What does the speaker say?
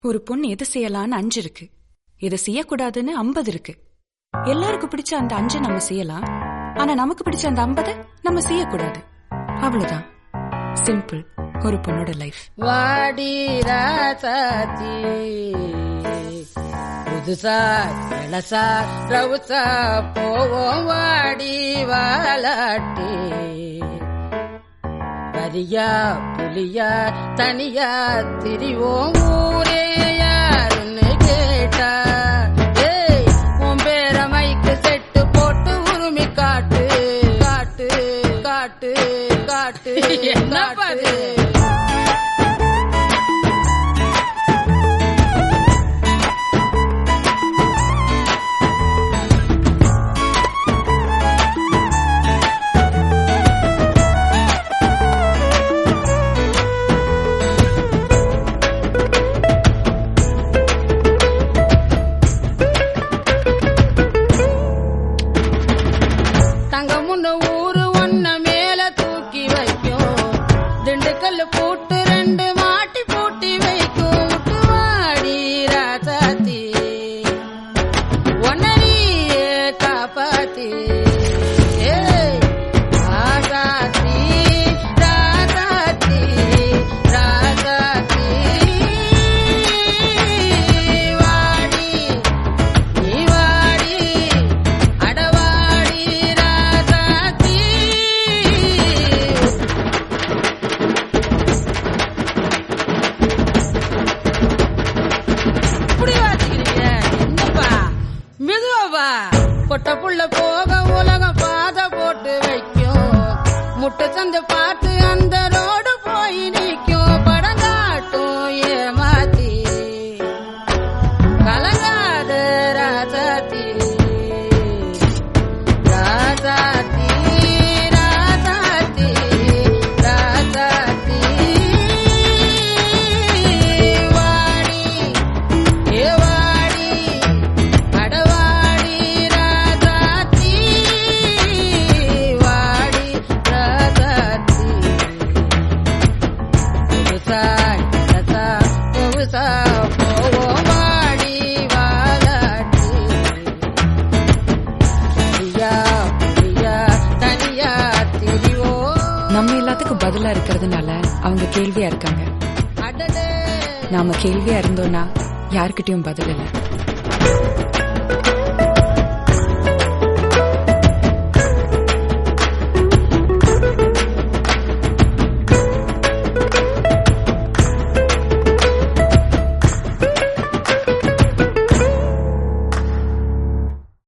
ஒரு பொண்ணு எது செய்யலான்னு 5 இருக்கு, எதை செய்யக்கூடாதுன்னு 50 இருக்கு. எல்லாருக்கும் பிடிச்ச அந்த 5 நம்ம செய்யலாம், ஆனா நமக்கு பிடிச்ச அந்த 50 நம்ம செய்யக்கூடாது. அவ்வளவுதான், சிம்பிள் ஒரு பொண்ணோட லைஃப். வாடி ராசாத்தி புதுசா இளசா ரவுசா போவோம் வாடி வாலாட்டி. வரியா புலியா தனியா திரிவோம் ஊரே யாருன்னு கேட்டா. ஏய் உன் பேர மைக்கு செட்டு போட்டு உரிமை காட்டு காட்டு காட்டு காட்டு என்ன பாரு. ஊரு ஒன்ன மேல தூக்கி வைக்கும், திண்டுக்கல் பூட்டு 2 மாட்டி பூட்டி வைக்கும். விட்டுவாடி ராசாத்தி ஒன்னரியே காப்பாத்தி. ராசாத்தி ராசாத்தி ராசாத்தி வாடி நீ வாடி அடவாடி. பொட்ட புள்ள போக உலகம் பாத போட்டு வைக்கும், முட்டை சந்து பார்த்து அந்த ரோடு போய் நிற்கும். படங்காட்டும் ஏமாத்தி கலங்காத ராசாத்தி ராசாத்தி ராசாத்தி ராசாத்தி வாடி ஏ வாடி அடவாடி ராசாத்தி வாடி ராசாத்தி. புதுசா ரசா புதுசா போவோம் வாடி வாலாட்டி. சரியா புரியா தனியா திரிவோம். நம்ம எல்லாத்துக்கும் பதிலா இருக்கிறதுனால அவங்க கேள்வியா இருக்காங்க. அடடே நாம கேள்வியா இருந்தோம்னா யாருக்கிட்டையும் பதில் இல்லை.